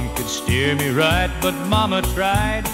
one could steer me right, but Mama tried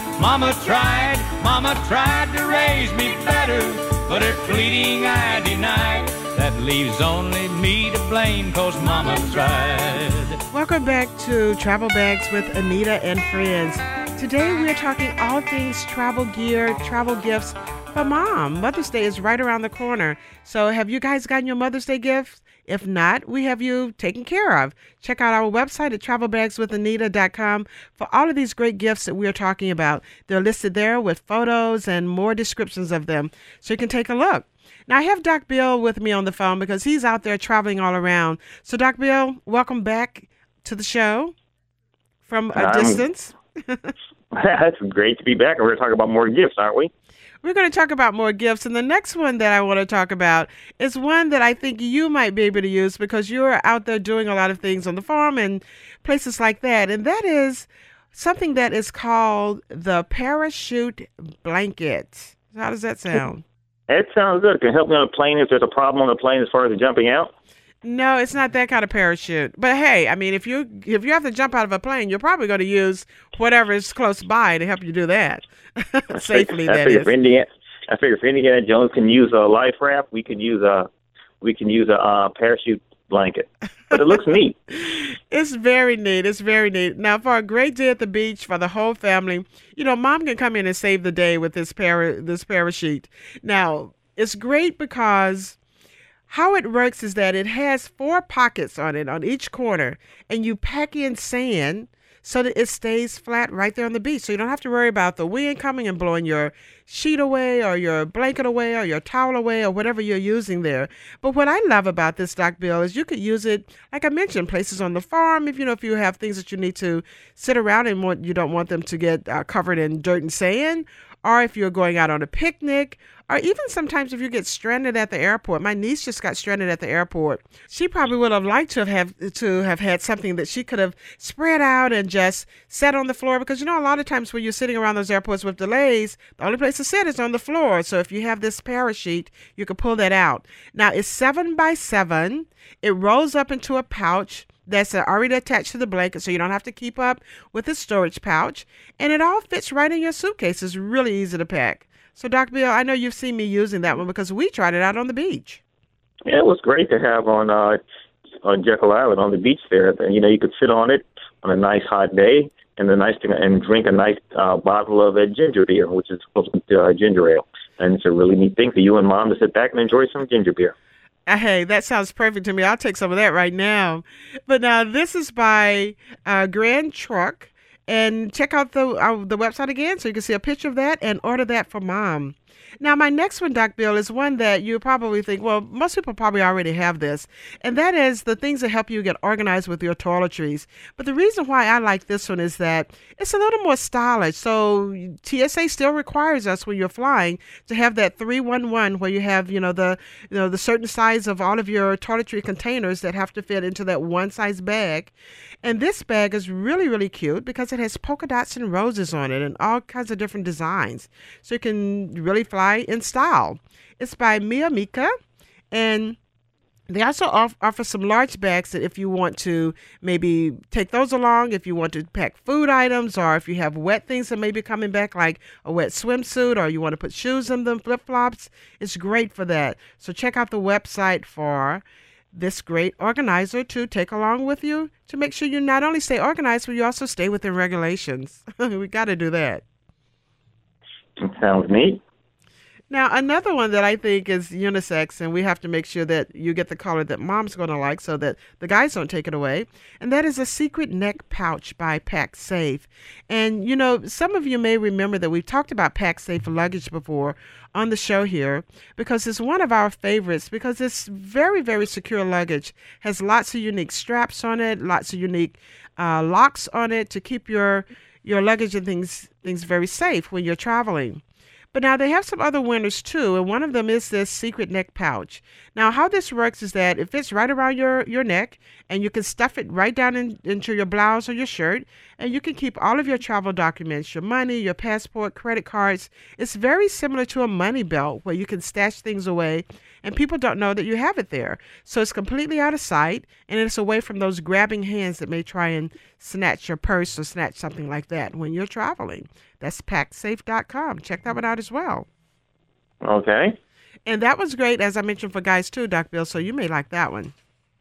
to raise me better, but her pleading I denied. That leaves only me to blame, 'cause Mama tried. Welcome back to Travel Bags with Anita and friends. Today we are talking all things travel gear, travel gifts for Mom. Mother's Day is right around the corner. So have you guys gotten your Mother's Day gifts? If not, we have you taken care of. Check out our website at travelbagswithanita.com for all of these great gifts that we're talking about. They're listed there with photos and more descriptions of them, so you can take a look. Now, I have Doc Bill with me on the phone because he's out there traveling all around. So, Doc Bill, welcome back to the show from a distance. That's great to be back. We're going to talk about more gifts, aren't we? We're going to talk about more gifts. And the next one that I want to talk about is one that I think you might be able to use because you're out there doing a lot of things on the farm and places like that. And that is something that is called the parachute blanket. How does that sound? It sounds good. It can help me on a plane if there's a problem on the plane as far as the jumping out. No, it's not that kind of parachute. But hey, I mean, if you have to jump out of a plane, you're probably going to use whatever is close by to help you do that safely. I figure if Indiana Jones can use a life raft, we can use a parachute blanket. But it looks neat. It's very neat. It's very neat. Now, for a great day at the beach for the whole family, you know, Mom can come in and save the day with this parachute. Now, it's great because how it works is that it has 4 pockets on it on each corner, and you pack in sand so that it stays flat right there on the beach. So you don't have to worry about the wind coming and blowing your sheet away or your blanket away or your towel away or whatever you're using there. But what I love about this, Doc Bill, is you could use it, like I mentioned, places on the farm. If you have things that you need to sit around and you don't want them to get covered in dirt and sand, or if you're going out on a picnic, or even sometimes if you get stranded at the airport. My niece just got stranded at the airport. She probably would have liked to have had something that she could have spread out and just sat on the floor, because, you know, a lot of times when you're sitting around those airports with delays, the only place to sit is on the floor. So if you have this parachute, you can pull that out. Now, it's 7 by 7. It rolls up into a pouch that's already attached to the blanket, so you don't have to keep up with the storage pouch. And it all fits right in your suitcase. It's really easy to pack. So, Dr. Bill, I know you've seen me using that one because we tried it out on the beach. Yeah, it was great to have on Jekyll Island on the beach there. And, you know, you could sit on it on a nice hot day, and the nice thing, and drink a nice bottle of ginger beer, which is supposed to be ginger ale. And it's a really neat thing for you and Mom to sit back and enjoy some ginger beer. Hey, that sounds perfect to me. I'll take some of that right now. But now this is by Grand Truck. And check out the website again so you can see a picture of that and order that for Mom. Now, my next one, Doc Bill, is one that you probably think, well, most people probably already have this, and that is the things that help you get organized with your toiletries. But the reason why I like this one is that it's a little more stylish. So TSA still requires us when you're flying to have that 311 where you have, the certain size of all of your toiletry containers that have to fit into that one size bag. And this bag is really, really cute because it has polka dots and roses on it and all kinds of different designs. So you can really fly in style. It's by Mia Mika, and they also offer some large bags that if you want to maybe take those along, if you want to pack food items, or if you have wet things that may be coming back like a wet swimsuit, or you want to put shoes in them, flip-flops, it's great for that. So check out the website for this great organizer to take along with you to make sure you not only stay organized, but you also stay within regulations. We got to do that. Sounds neat. Now, another one that I think is unisex, and we have to make sure that you get the color that Mom's going to like so that the guys don't take it away, and that is a secret neck pouch by PacSafe. And, some of you may remember that we've talked about PacSafe luggage before on the show here because it's one of our favorites because it's very, very secure luggage, has lots of unique straps on it, lots of unique locks on it to keep your luggage and things very safe when you're traveling. But now they have some other winners too, and one of them is this secret neck pouch. Now, how this works is that it fits right around your neck, and you can stuff it right down into your blouse or your shirt, and you can keep all of your travel documents, your money, your passport, credit cards. It's very similar to a money belt where you can stash things away, and people don't know that you have it there. So it's completely out of sight, and it's away from those grabbing hands that may try and snatch your purse or snatch something like that when you're traveling. That's packsafe.com. Check that one out as well. Okay. And that was great, as I mentioned, for guys too, Doc Bill, so you may like that one.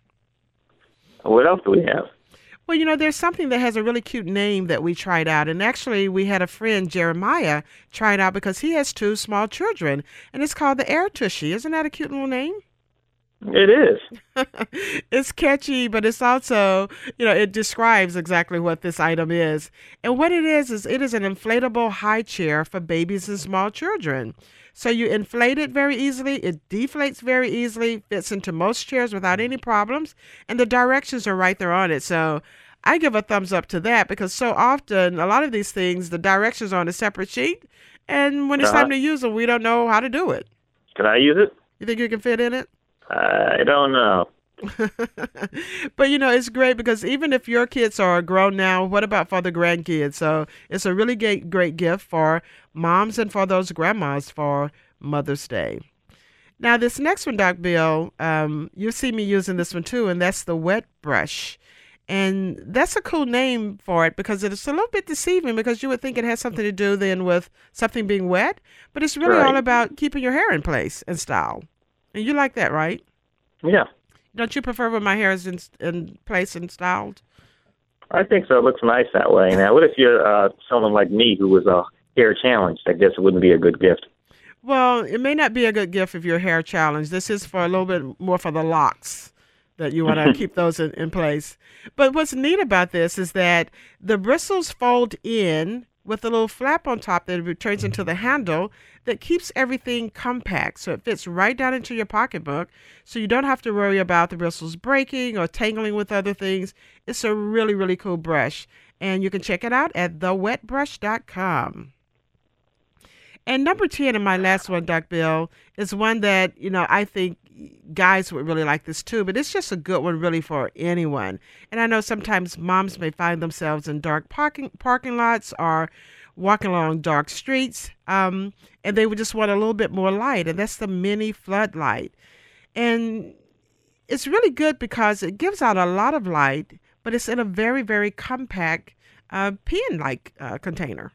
What else do we have? Well, there's something that has a really cute name that we tried out. And actually, we had a friend, Jeremiah, try it out because he has 2 small children. And it's called the Air Tushy. Isn't that a cute little name? It is. It's catchy, but it's also, it describes exactly what this item is. And what it is it is an inflatable high chair for babies and small children. So you inflate it very easily. It deflates very easily, fits into most chairs without any problems. And the directions are right there on it. So I give a thumbs up to that because so often, a lot of these things, the directions are on a separate sheet. And when it's time to use them, we don't know how to do it. Can I use it? You think you can fit in it? I don't know. But it's great because even if your kids are grown now, what about for the grandkids? So it's a really great gift for moms and for those grandmas for Mother's Day. Now this next one, Doc Bill, you see me using this one too, and that's the wet brush. And that's a cool name for it because it's a little bit deceiving because you would think it has something to do then with something being wet, but it's really all about keeping your hair in place and style. And you like that, right? Yeah. Don't you prefer when my hair is in place and styled? I think so. It looks nice that way. Now, what if you're someone like me who was hair challenged? I guess it wouldn't be a good gift. Well, it may not be a good gift if you're hair challenged. This is for a little bit more for the locks that you want to keep those in place. But what's neat about this is that the bristles fold in with a little flap on top that turns into the handle that keeps everything compact. So it fits right down into your pocketbook. So you don't have to worry about the bristles breaking or tangling with other things. It's a really, really cool brush. And you can check it out at thewetbrush.com. And number 10, and my last one, Doc Bill, is one that, I think guys would really like this too, but it's just a good one really for anyone. And I know sometimes moms may find themselves in dark parking lots or walking along dark streets, and they would just want a little bit more light, and that's the mini floodlight. And it's really good because it gives out a lot of light, but it's in a very, very compact pen-like container.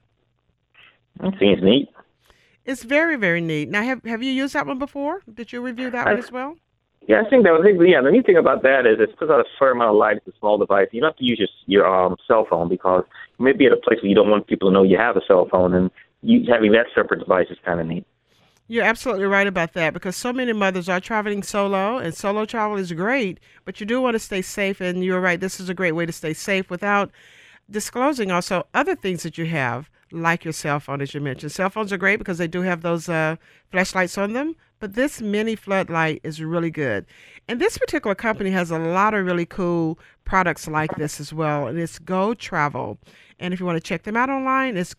That seems neat. It's very, very neat. Now, have you used that one before? Did you review that one as well? Yeah, I think that was. Yeah, the neat thing about that is it puts out a fair amount of light. It's a small device. You don't have to use your cell phone because you may be at a place where you don't want people to know you have a cell phone, and having that separate device is kind of neat. You're absolutely right about that because so many mothers are traveling solo, and solo travel is great, but you do want to stay safe, and you're right, this is a great way to stay safe without disclosing also other things that you have, like your cell phone, as you mentioned. Cell phones are great because they do have those flashlights on them, but this mini floodlight is really good. And this particular company has a lot of really cool products like this as well, and it's Go Travel. And if you want to check them out online, it's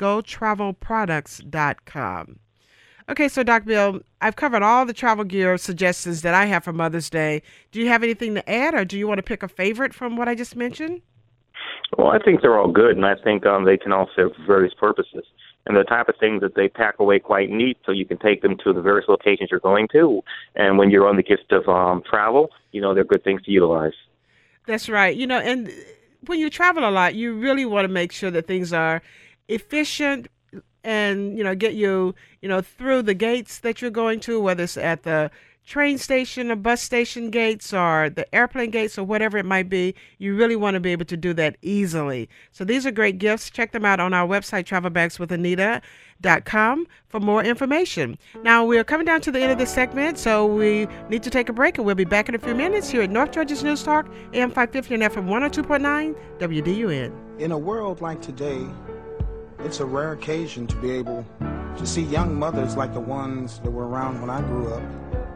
gotravelproducts.com. Okay, so Doc Bill, I've covered all the travel gear suggestions that I have for Mother's Day. Do you have anything to add, or do you want to pick a favorite from what I just mentioned? Well, I think they're all good, and I think they can all serve various purposes. And the type of things that they pack away quite neat, so you can take them to the various locations you're going to. And when you're on the gift of travel, they're good things to utilize. That's right. And when you travel a lot, you really want to make sure that things are efficient and, get you, through the gates that you're going to, whether it's at the train station or bus station gates or the airplane gates or whatever it might be. You really want to be able to do that easily. So these are great gifts. Check them out on our website, travelbagswithanita.com, for more information. Now, we're coming down to the end of this segment, so we need to take a break, and we'll be back in a few minutes here at North Georgia's News Talk, AM 550 and FM 102.9 WDUN. In a world like today, it's a rare occasion to be able to see young mothers like the ones that were around when I grew up.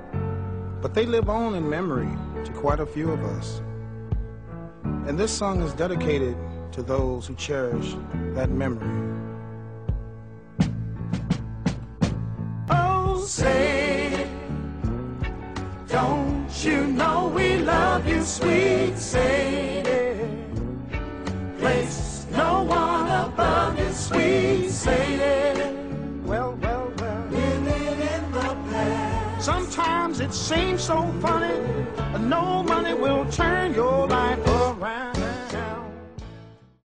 But they live on in memory to quite a few of us. And this song is dedicated to those who cherish that memory. Oh, say, don't you know we love you, sweet Sadie? Place no one above you, sweet Sadie. Well. Living in the past. Sometimes it seems so funny, no money will turn your life around.